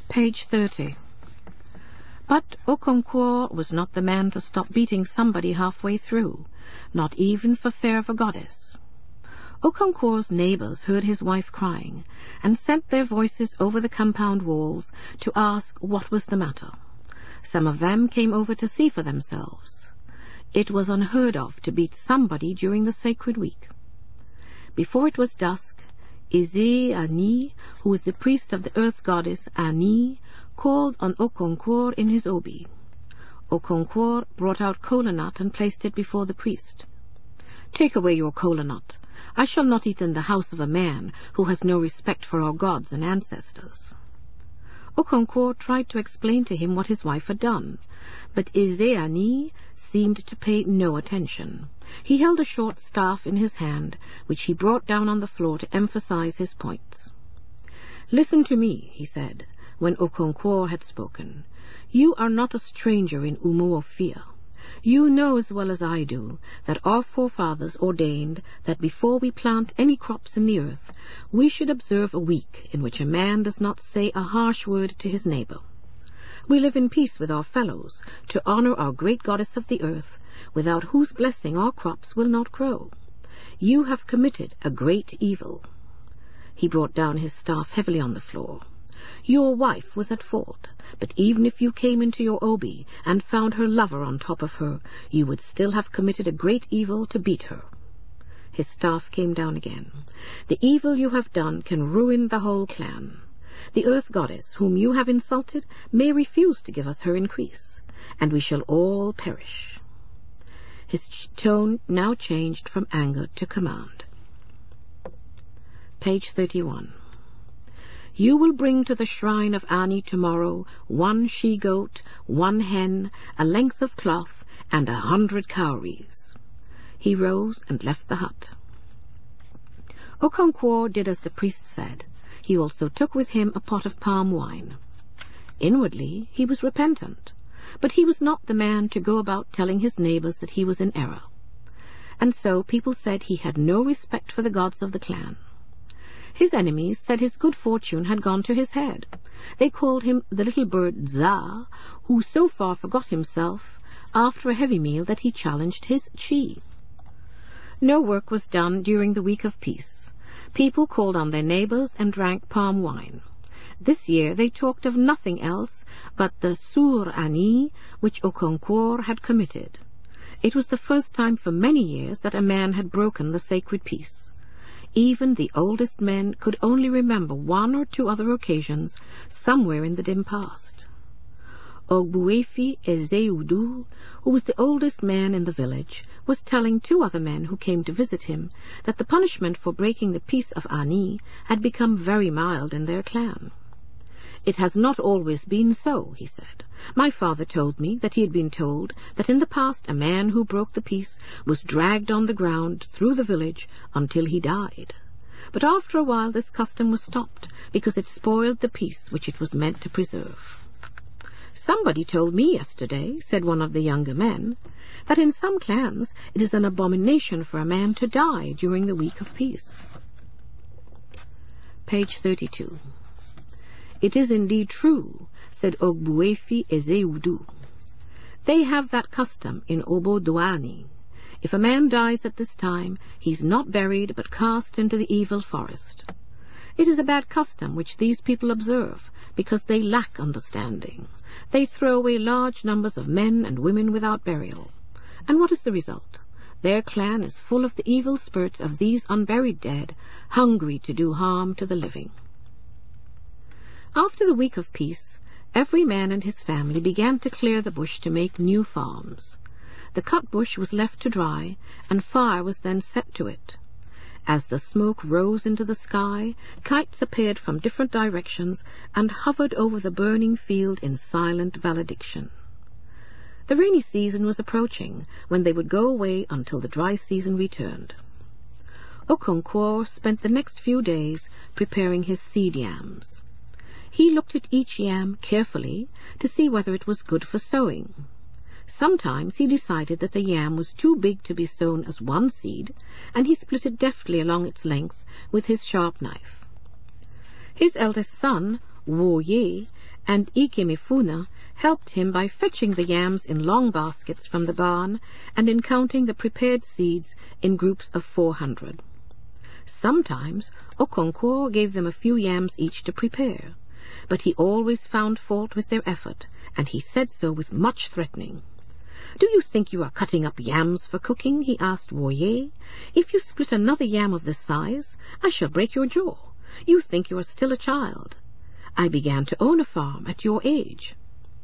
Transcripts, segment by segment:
Page 30. But Okonkwo was not the man to stop beating somebody halfway through, not even for fear of a goddess. Okonkwo's neighbors heard his wife crying, and sent their voices over the compound walls to ask what was the matter. Some of them came over to see for themselves. It was unheard of to beat somebody during the sacred week. Before it was dusk, Eze Ani, who was the priest of the earth goddess Ani, called on Okonkwo in his obi. Okonkwo brought out kola nut and placed it before the priest. "Take away your kola nut. I shall not eat in the house of a man who has no respect for our gods and ancestors." Okonkwo tried to explain to him what his wife had done, but Eze Ani seemed to pay no attention. He held a short staff in his hand, which he brought down on the floor to emphasize his points. "Listen to me," he said, when Okonkwo had spoken. "You are not a stranger in Umuofia. You know as well as I do that our forefathers ordained that before we plant any crops in the earth, we should observe a week in which a man does not say a harsh word to his neighbor. We live in peace with our fellows to honor our great goddess of the earth, without whose blessing our crops will not grow. You have committed a great evil." He brought down his staff heavily on the floor. "Your wife was at fault, but even if you came into your obi and found her lover on top of her, you would still have committed a great evil to beat her." His staff came down again. "The evil you have done can ruin the whole clan. The earth goddess, whom you have insulted, may refuse to give us her increase, and we shall all perish." His tone now changed from anger to command. Page 31. "You will bring to the shrine of Ani tomorrow 1 she-goat, 1 hen, a length of cloth, and 100 cowries." He rose and left the hut. Okonkwo did as the priest said. He also took with him a pot of palm wine. Inwardly he was repentant, but he was not the man to go about telling his neighbors that he was in error. And so people said he had no respect for the gods of the clan. His enemies said his good fortune had gone to his head. They called him the little bird Za, who so far forgot himself after a heavy meal that he challenged his chi. No work was done during the week of peace. People called on their neighbors and drank palm wine. This year they talked of nothing else but the Sur Ani, which Okonkwo had committed. It was the first time for many years that a man had broken the sacred peace. Even the oldest men could only remember 1 or 2 other occasions somewhere in the dim past. Ogbuefi Ezeudu, who was the oldest man in the village, was telling 2 other men who came to visit him that the punishment for breaking the peace of Ani had become very mild in their clan. "It has not always been so," he said. "My father told me that he had been told that in the past a man who broke the peace was dragged on the ground through the village until he died. But after a while this custom was stopped because it spoiled the peace which it was meant to preserve." "Somebody told me yesterday," said one of the younger men, "that in some clans it is an abomination for a man to die during the week of peace." Page 32. "It is indeed true," said Ogbuefi Ezeudu. "They have that custom in Obodoani. If a man dies at this time, he is not buried but cast into the evil forest. It is a bad custom which these people observe because they lack understanding. They throw away large numbers of men and women without burial. And what is the result? Their clan is full of the evil spirits of these unburied dead, hungry to do harm to the living." After the week of peace, every man and his family began to clear the bush to make new farms. The cut bush was left to dry, and fire was then set to it. As the smoke rose into the sky, kites appeared from different directions and hovered over the burning field in silent valediction. The rainy season was approaching, when they would go away until the dry season returned. Okonkwo spent the next few days preparing his seed yams. He looked at each yam carefully to see whether it was good for sowing. Sometimes he decided that the yam was too big to be sown as one seed, and he split it deftly along its length with his sharp knife. His eldest son, Wo Ye, and Ikemefuna helped him by fetching the yams in long baskets from the barn and in counting the prepared seeds in groups of 400. Sometimes Okonkwo gave them a few yams each to prepare, but he always found fault with their effort, and he said so with much threatening. "Do you think you are cutting up yams for cooking?" he asked Woye. "If you split another yam of this size, I shall break your jaw. You think you are still a child. I began to own a farm at your age."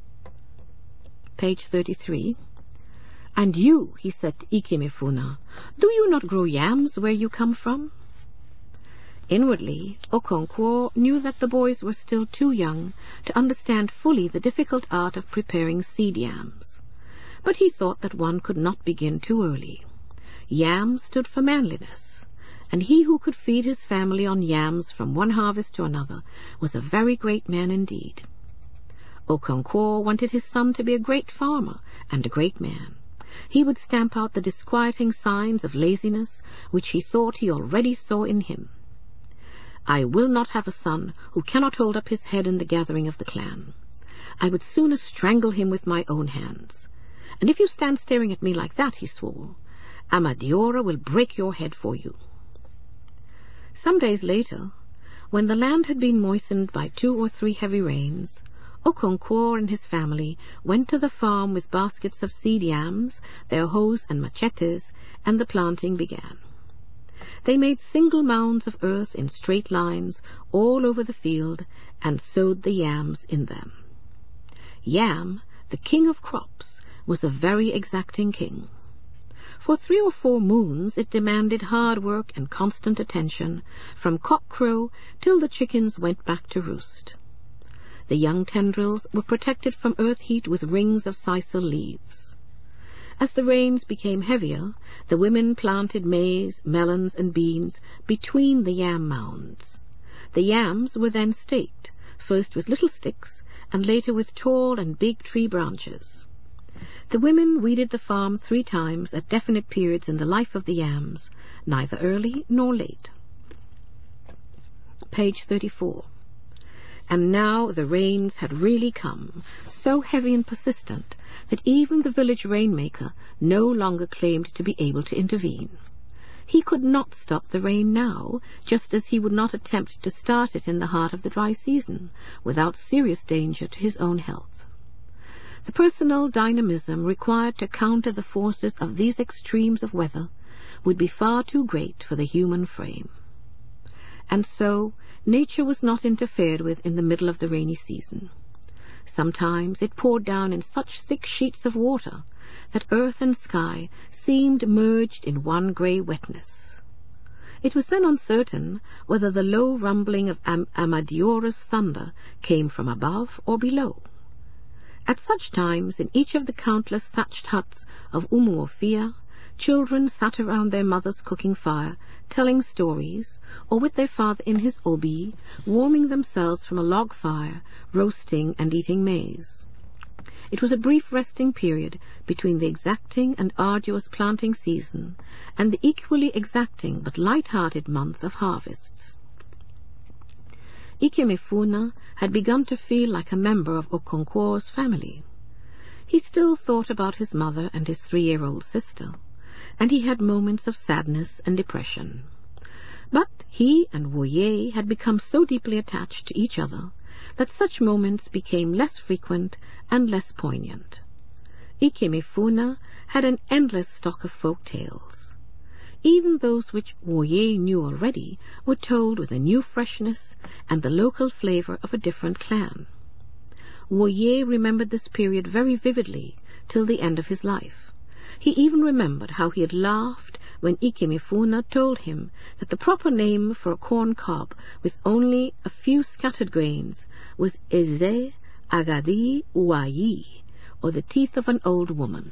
Page 33. "And you," he said to Ikemefuna, "do you not grow yams where you come from?" Inwardly, Okonkwo knew that the boys were still too young to understand fully the difficult art of preparing seed yams. But he thought that one could not begin too early. Yam stood for manliness, and he who could feed his family on yams from one harvest to another was a very great man indeed. Okonkwo wanted his son to be a great farmer and a great man. He would stamp out the disquieting signs of laziness which he thought he already saw in him. "I will not have a son who cannot hold up his head in the gathering of the clan. I would sooner strangle him with my own hands. And if you stand staring at me like that," he swore, "Amadiora will break your head for you." Some days later, when the land had been moistened by 2 or 3 heavy rains, Okonkwo and his family went to the farm with baskets of seed yams, their hoes and machetes, and the planting began. They made single mounds of earth in straight lines all over the field and sowed the yams in them. Yam, the king of crops, was a very exacting king. For 3 or 4 moons it demanded hard work and constant attention, from cock-crow till the chickens went back to roost. The young tendrils were protected from earth heat with rings of sisal leaves. As the rains became heavier, the women planted maize, melons, and beans between the yam mounds. The yams were then staked, first with little sticks, and later with tall and big tree branches. The women weeded the farm 3 times at definite periods in the life of the yams, neither early nor late. Page 34. And now the rains had really come, so heavy and persistent that even the village rainmaker no longer claimed to be able to intervene. He could not stop the rain now, just as he would not attempt to start it in the heart of the dry season, without serious danger to his own health. The personal dynamism required to counter the forces of these extremes of weather would be far too great for the human frame. And so nature was not interfered with in the middle of the rainy season. Sometimes it poured down in such thick sheets of water that earth and sky seemed merged in one grey wetness. It was then uncertain whether the low rumbling of Amadiora's thunder came from above or below. At such times, in each of the countless thatched huts of Umuofia, children sat around their mother's cooking fire, telling stories, or with their father in his obi, warming themselves from a log fire, roasting and eating maize. It was a brief resting period between the exacting and arduous planting season and the equally exacting but light-hearted month of harvests. Ikemefuna had begun to feel like a member of Okonkwo's family. He still thought about his mother and his 3-year-old sister, and he had moments of sadness and depression. But he and Woye had become so deeply attached to each other that such moments became less frequent and less poignant. Ikemefuna had an endless stock of folk tales. Even those which Woye knew already were told with a new freshness and the local flavor of a different clan. Woye remembered this period very vividly till the end of his life. He even remembered how he had laughed when Ikemefuna told him that the proper name for a corn cob with only a few scattered grains was Eze Agadi Uayi, or the teeth of an old woman.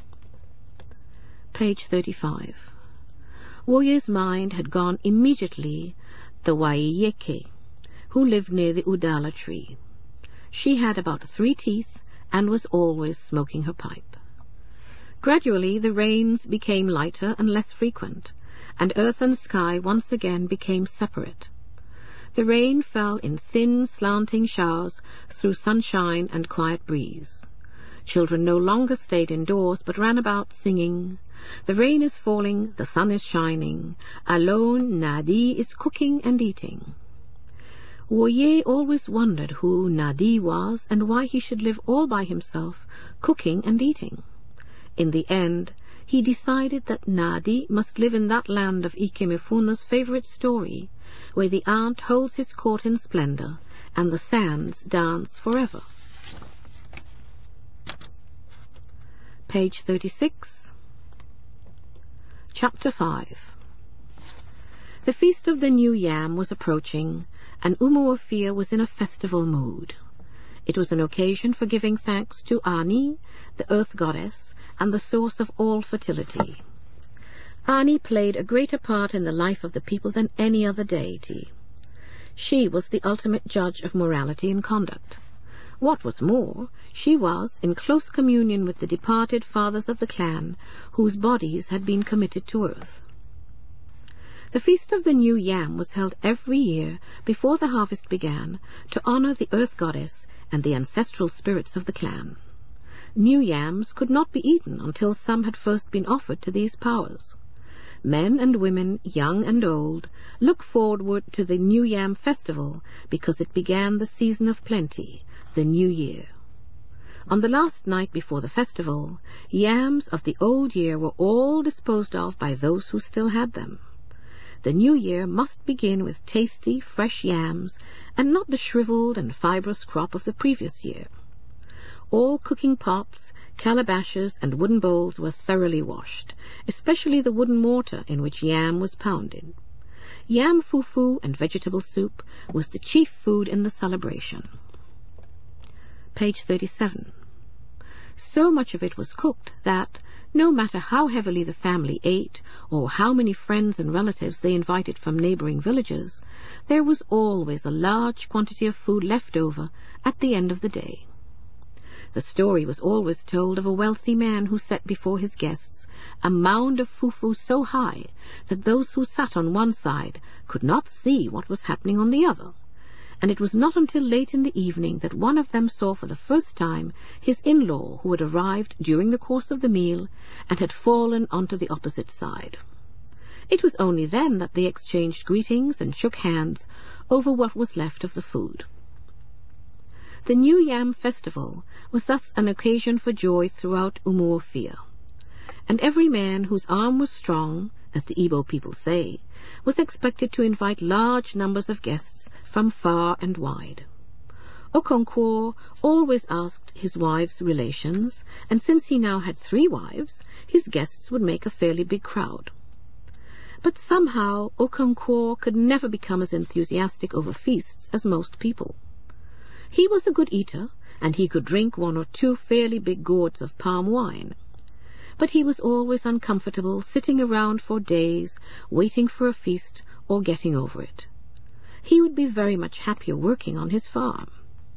Page 35. Woye's mind had gone immediately to Waiyeke, who lived near the Udala tree. She had about 3 teeth and was always smoking her pipe. Gradually the rains became lighter and less frequent, and earth and sky once again became separate. The rain fell in thin, slanting showers through sunshine and quiet breeze. Children no longer stayed indoors, but ran about singing, "The rain is falling, the sun is shining. Alone Nadi is cooking and eating." Woye always wondered who Nadi was and why he should live all by himself, cooking and eating. In the end, he decided that Nadi must live in that land of Ikemefuna's favorite story, where the ant holds his court in splendor and the sands dance forever. Page 36. Chapter 5. The Feast of the New Yam was approaching, and Umuofia was in a festival mood. It was an occasion for giving thanks to Ani, the earth goddess, and the source of all fertility. Ani played a greater part in the life of the people than any other deity. She was the ultimate judge of morality and conduct. What was more, she was in close communion with the departed fathers of the clan, whose bodies had been committed to earth. The Feast of the New Yam was held every year before the harvest began to honor the earth goddess and the ancestral spirits of the clan. New yams could not be eaten until some had first been offered to these powers. Men and women, young and old, looked forward to the New Yam festival because it began the season of plenty, the New Year. On the last night before the festival, yams of the old year were all disposed of by those who still had them. The New Year must begin with tasty, fresh yams, and not the shriveled and fibrous crop of the previous year. All cooking pots, calabashes, and wooden bowls were thoroughly washed, especially the wooden mortar in which yam was pounded. Yam fufu and vegetable soup was the chief food in the celebration. Page 37. So much of it was cooked that, no matter how heavily the family ate, or how many friends and relatives they invited from neighboring villages, there was always a large quantity of food left over at the end of the day. The story was always told of a wealthy man who set before his guests a mound of fufu so high that those who sat on one side could not see what was happening on the other, and it was not until late in the evening that one of them saw for the first time his in-law who had arrived during the course of the meal and had fallen onto the opposite side. It was only then that they exchanged greetings and shook hands over what was left of the food. The New Yam festival was thus an occasion for joy throughout Umuofia, and every man whose arm was strong, as the Igbo people say, was expected to invite large numbers of guests from far and wide. Okonkwo always asked his wife's relations, and since he now had 3 wives, his guests would make a fairly big crowd. But somehow Okonkwo could never become as enthusiastic over feasts as most people. He was a good eater, and he could drink 1 or 2 fairly big gourds of palm wine. But he was always uncomfortable sitting around for days, waiting for a feast or getting over it. He would be very much happier working on his farm.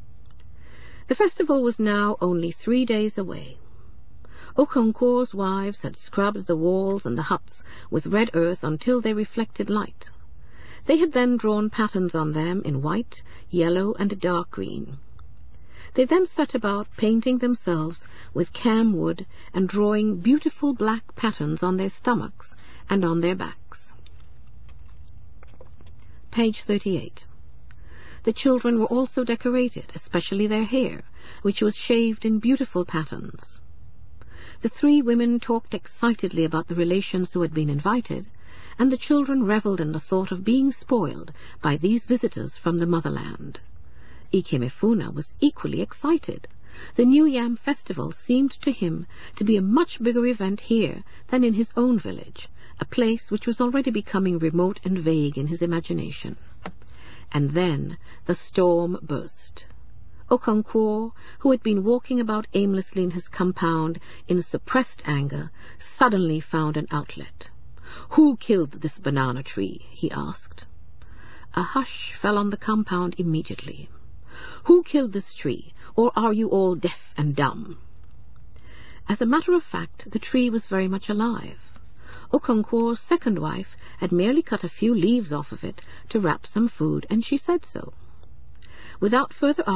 The festival was now only 3 days away. Okonkwo's wives had scrubbed the walls and the huts with red earth until they reflected light. They had then drawn patterns on them in white, yellow, and dark green. They then set about painting themselves with cam wood and drawing beautiful black patterns on their stomachs and on their backs. Page 38. The children were also decorated, especially their hair, which was shaved in beautiful patterns. The 3 women talked excitedly about the relations who had been invited, and the children revelled in the thought of being spoiled by these visitors from the motherland. Ikemefuna was equally excited. The New Yam festival seemed to him to be a much bigger event here than in his own village, a place which was already becoming remote and vague in his imagination. And then the storm burst. Okonkwo, who had been walking about aimlessly in his compound in suppressed anger, suddenly found an outlet. "Who killed this banana tree?" he asked. A hush fell on the compound immediately. "Who killed this tree, or are you all deaf and dumb?" As a matter of fact, the tree was very much alive. Okonkwo's second wife had merely cut a few leaves off of it to wrap some food, and she said so. Without further